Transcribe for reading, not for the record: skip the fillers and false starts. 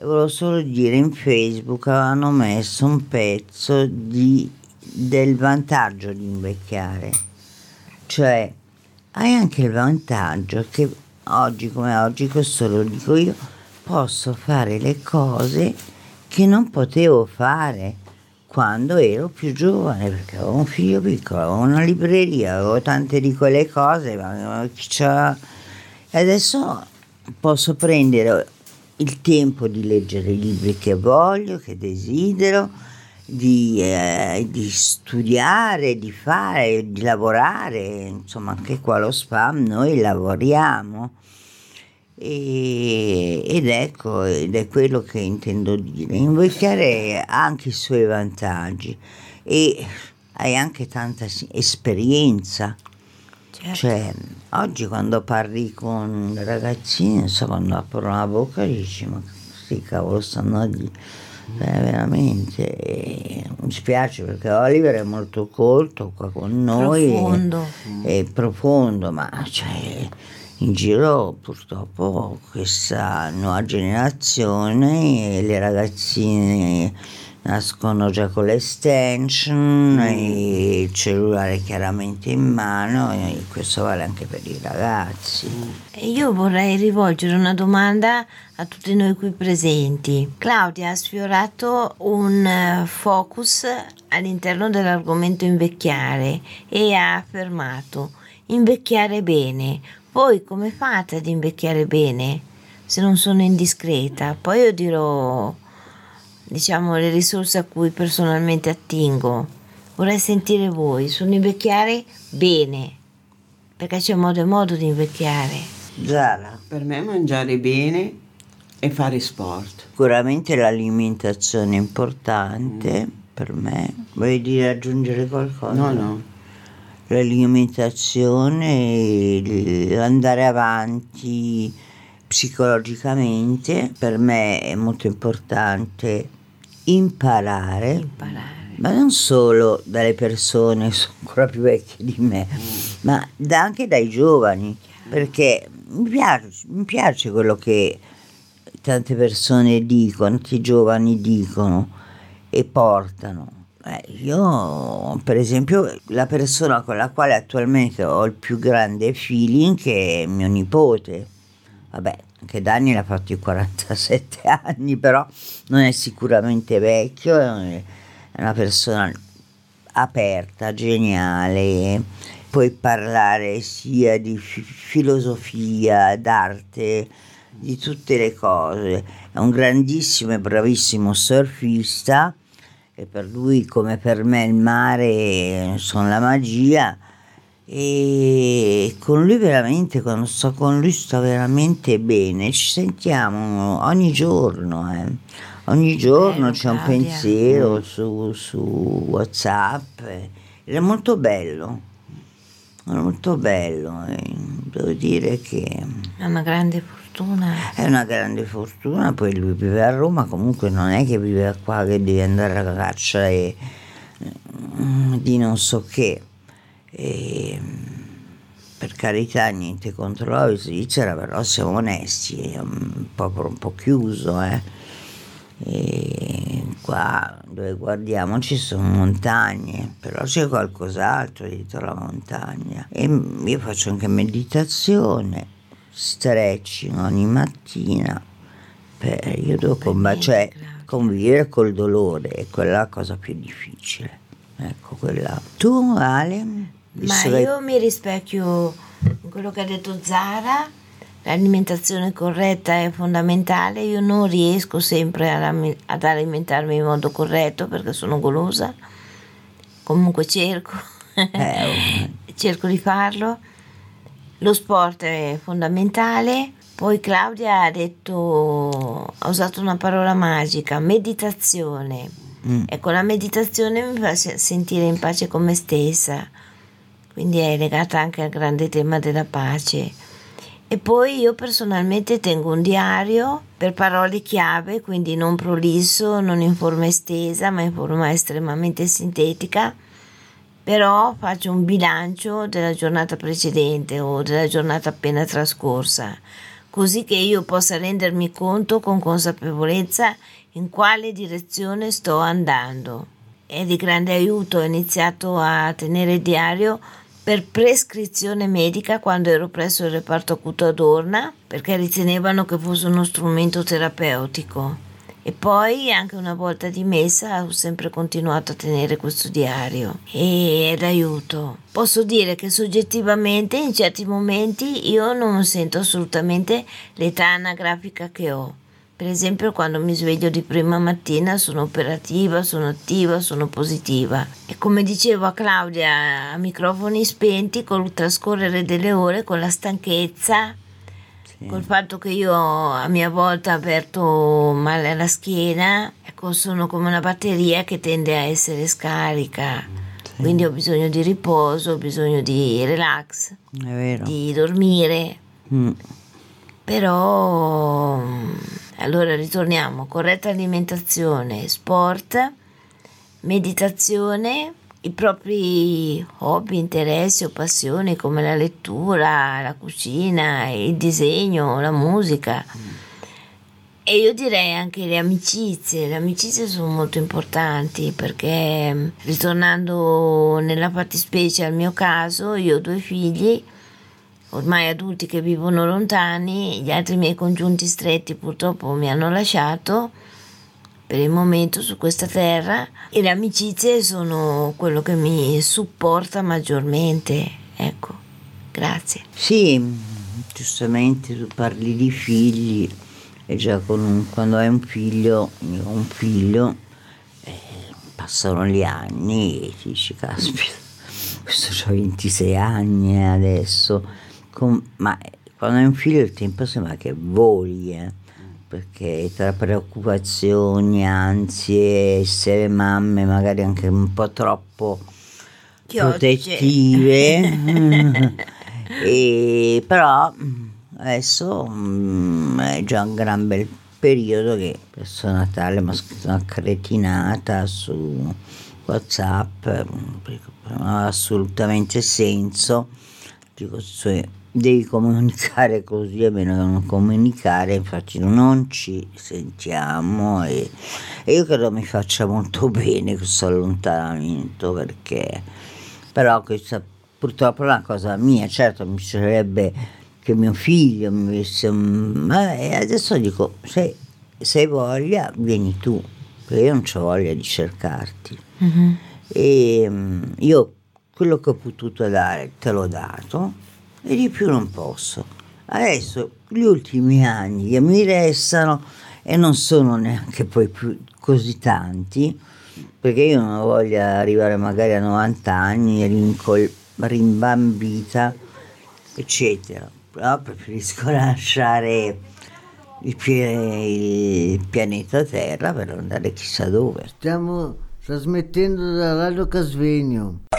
Volevo solo dire, in Facebook avevano messo un pezzo del vantaggio di invecchiare. Cioè, hai anche il vantaggio che oggi come oggi, questo lo dico io, posso fare le cose che non potevo fare quando ero più giovane, perché avevo un figlio piccolo, avevo una libreria, avevo tante di quelle cose, ma chi c'ha... E adesso posso prendere il tempo di leggere i libri che voglio, che desidero, di studiare, di fare, di lavorare, insomma anche qua allo spam noi lavoriamo. Ed è quello che intendo dire. Invecchiare ha anche i suoi vantaggi e hai anche tanta esperienza. Certo. Cioè, oggi quando parli con ragazzini, non so, quando aprono la bocca dici, ma sti cavolo stanno a dire? Veramente, mi spiace perché Oliver è molto colto qua con noi, Profondo. è profondo, ma cioè, in giro purtroppo questa nuova generazione, le ragazzine nascono già con l'extension e il cellulare chiaramente in mano, e questo vale anche per i ragazzi. E io vorrei rivolgere una domanda a tutti noi qui presenti. Claudia ha sfiorato un focus all'interno dell'argomento invecchiare e ha affermato invecchiare bene. Voi come fate ad invecchiare bene? Se non sono indiscreta, poi io dirò, diciamo, le risorse a cui personalmente attingo. Vorrei sentire voi sull'invecchiare bene, perché c'è modo e modo di invecchiare. Zara, Per me mangiare bene e fare sport. sicuramente l'alimentazione è importante per me. Vuoi dire aggiungere qualcosa? No. L'alimentazione, andare avanti psicologicamente, per me è molto importante imparare, ma non solo dalle persone che sono ancora più vecchie di me, ma anche dai giovani, perché mi piace quello che tante persone dicono, tanti giovani dicono e portano. Io, per esempio, la persona con la quale attualmente ho il più grande feeling è mio nipote. Vabbè, anche Daniel ha fatto i 47 anni, però non è sicuramente vecchio, è una persona aperta, geniale. Puoi parlare sia di filosofia, d'arte, di tutte le cose. È un grandissimo e bravissimo surfista, e per lui come per me il mare sono la magia, e con lui veramente, quando sto con lui sto veramente bene, ci sentiamo ogni giorno, ogni giorno Bello, c'è un Claudia. pensiero su WhatsApp, ed è molto bello, devo dire che È una grande fortuna. è una grande fortuna. Poi lui vive a Roma, comunque non è che vive qua che deve andare alla caccia di non so che. Per carità, niente contro la Svizzera, però siamo onesti, è un popolo un po' chiuso, E qua dove guardiamo ci sono montagne, però c'è qualcos'altro dietro la montagna. E io faccio anche meditazione, stretching ogni mattina. Io devo convivere col dolore, è quella la cosa più difficile. Ecco, quella. Tu, Ale? Ma io mi rispecchio in quello che ha detto Zara, l'alimentazione corretta è fondamentale. Io non riesco sempre ad alimentarmi in modo corretto perché sono golosa, comunque cerco di farlo. Lo sport è fondamentale. Poi Claudia ha usato una parola magica, meditazione. Ecco, la meditazione mi fa sentire in pace con me stessa, quindi è legata anche al grande tema della pace. E poi io personalmente tengo un diario per parole chiave, quindi non prolisso, non in forma estesa, ma in forma estremamente sintetica. Però faccio un bilancio della giornata precedente o della giornata appena trascorsa. così che io possa rendermi conto con consapevolezza in quale direzione sto andando. È di grande aiuto, ho iniziato a tenere diario per prescrizione medica quando ero presso il reparto acuto ad Orna, perché ritenevano che fosse uno strumento terapeutico. E poi anche una volta dimessa ho sempre continuato a tenere questo diario e è d'aiuto. Posso dire che soggettivamente in certi momenti io non sento assolutamente l'età anagrafica che ho. Per esempio quando mi sveglio di prima mattina sono operativa, sono attiva, sono positiva. E come dicevo a Claudia a microfoni spenti, col trascorrere delle ore, con la stanchezza, col fatto che io a mia volta ho aperto male alla schiena, ecco, sono come una batteria che tende a essere scarica. Quindi ho bisogno di riposo, ho bisogno di relax, È vero. di dormire. Però allora ritorniamo: corretta alimentazione, sport, meditazione, i propri hobby, interessi o passioni come la lettura, la cucina, il disegno, la musica. E io direi anche le amicizie sono molto importanti, perché ritornando nella fattispecie al mio caso, io ho 2 figli ormai adulti che vivono lontani, gli altri miei congiunti stretti purtroppo mi hanno lasciato per il momento su questa terra, e le amicizie sono quello che mi supporta maggiormente. Ecco, grazie. Sì, giustamente tu parli di figli e già quando hai un figlio, io ho un figlio, passano gli anni e ti dici, caspita, questo ha 26 anni adesso. Ma quando hai un figlio il tempo sembra che voli, perché tra preoccupazioni, ansie, essere mamme magari anche un po' troppo protettive, e però adesso è già un gran bel periodo che verso Natale mi ha scritto una cretinata su WhatsApp, perché non ha assolutamente senso. Dico, devi comunicare così, a meno che non comunicare, infatti non ci sentiamo, e io credo mi faccia molto bene questo allontanamento, perché però questa purtroppo è una cosa mia. Certo mi piacerebbe che mio figlio mi avesse ma adesso dico, se hai voglia vieni tu, perché io non c'ho voglia di cercarti. E io quello che ho potuto dare te l'ho dato e di più non posso. Adesso gli ultimi anni che mi restano, e non sono neanche poi più così tanti, perché io non voglio arrivare magari a 90 anni rimbambita, eccetera, però preferisco lasciare il pianeta Terra per andare chissà dove. Stiamo trasmettendo da Radio Casvegno.